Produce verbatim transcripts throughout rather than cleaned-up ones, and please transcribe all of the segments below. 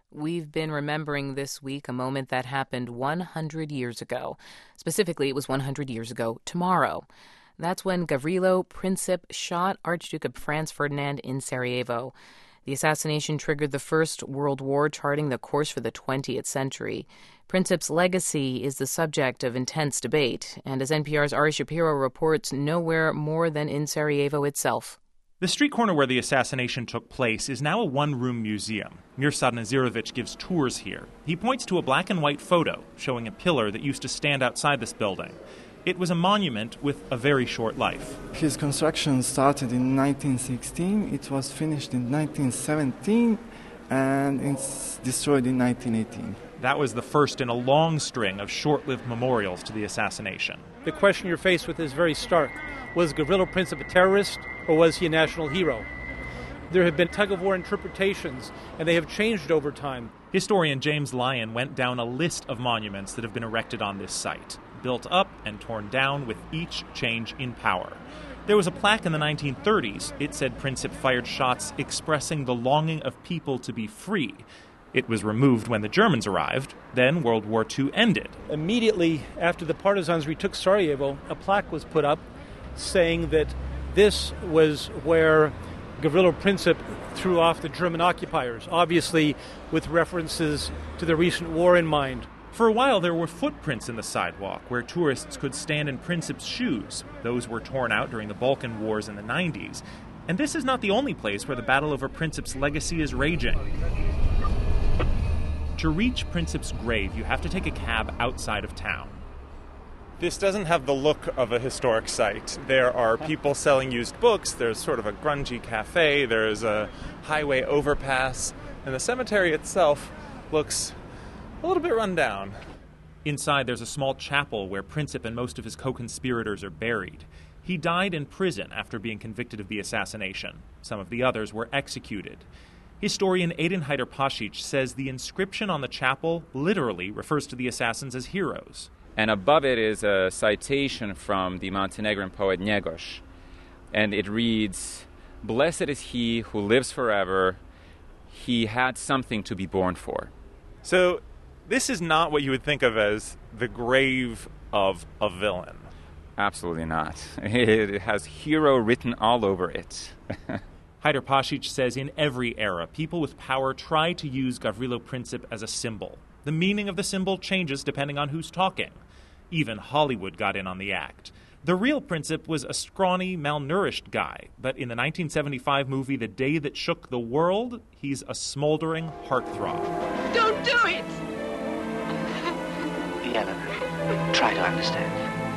We've been remembering this week a moment that happened one hundred years ago. Specifically, it was one hundred years ago tomorrow. That's when Gavrilo Princip shot Archduke of Franz Ferdinand in Sarajevo. The assassination triggered the First World War, charting the course for the twentieth century. Princip's legacy is the subject of intense debate, and as N P R's Ari Shapiro reports, nowhere more than in Sarajevo itself. The street corner where the assassination took place is now a one-room museum. Mirsad Nazirovic gives tours here. He points to a black and white photo showing a pillar that used to stand outside this building. It was a monument with a very short life. His construction started in nineteen sixteen, it was finished in nineteen seventeen, and it's destroyed in nineteen eighteen. That was the first in a long string of short-lived memorials to the assassination. The question you're faced with is very stark. Was Gavrilo Princip a terrorist, or was he a national hero? There have been tug-of-war interpretations, and they have changed over time. Historian James Lyon went down a list of monuments that have been erected on this site, built up and torn down with each change in power. There was a plaque in the nineteen thirties. It said Princip fired shots expressing the longing of people to be free. It was removed when the Germans arrived. Then World War Two ended. Immediately after the partisans retook Sarajevo, a plaque was put up saying that this was where Gavrilo Princip threw off the German occupiers, obviously with references to the recent war in mind. For a while, there were footprints in the sidewalk where tourists could stand in Princip's shoes. Those were torn out during the Balkan Wars in the nineties. And this is not the only place where the battle over Princip's legacy is raging. To reach Princip's grave, you have to take a cab outside of town. This doesn't have the look of a historic site. There are people selling used books, there's sort of a grungy cafe, there's a highway overpass, and the cemetery itself looks a little bit run down. Inside, there's a small chapel where Princip and most of his co-conspirators are buried. He died in prison after being convicted of the assassination. Some of the others were executed. Historian Aydin Hajdarpasic says the inscription on the chapel literally refers to the assassins as heroes. And above it is a citation from the Montenegrin poet Njegoš. And it reads, "Blessed is he who lives forever. He had something to be born for." So this is not what you would think of as the grave of a villain. Absolutely not. It has hero written all over it. Hajdarpasic says in every era, people with power try to use Gavrilo Princip as a symbol. The meaning of the symbol changes depending on who's talking. Even Hollywood got in on the act. The real Princip was a scrawny, malnourished guy, but in the nineteen seventy-five movie The Day That Shook the World, he's a smoldering heartthrob. Don't do it! Yelena, try to understand.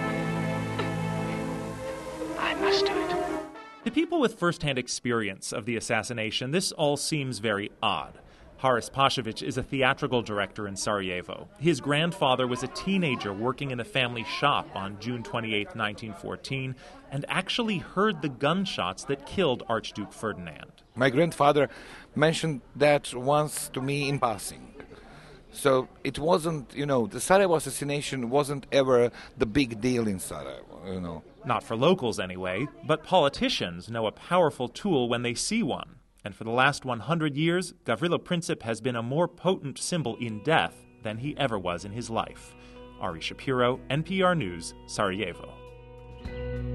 I must do it. To people with first-hand experience of the assassination, this all seems very odd. Haris Pashovic is a theatrical director in Sarajevo. His grandfather was a teenager working in the family shop on June twenty-eighth, nineteen fourteen, and actually heard the gunshots that killed Archduke Ferdinand. My grandfather mentioned that once to me in passing. So it wasn't, you know, the Sarajevo assassination wasn't ever the big deal in Sarajevo, you know. Not for locals anyway, but politicians know a powerful tool when they see one. And for the last one hundred years, Gavrilo Princip has been a more potent symbol in death than he ever was in his life. Ari Shapiro, N P R News, Sarajevo.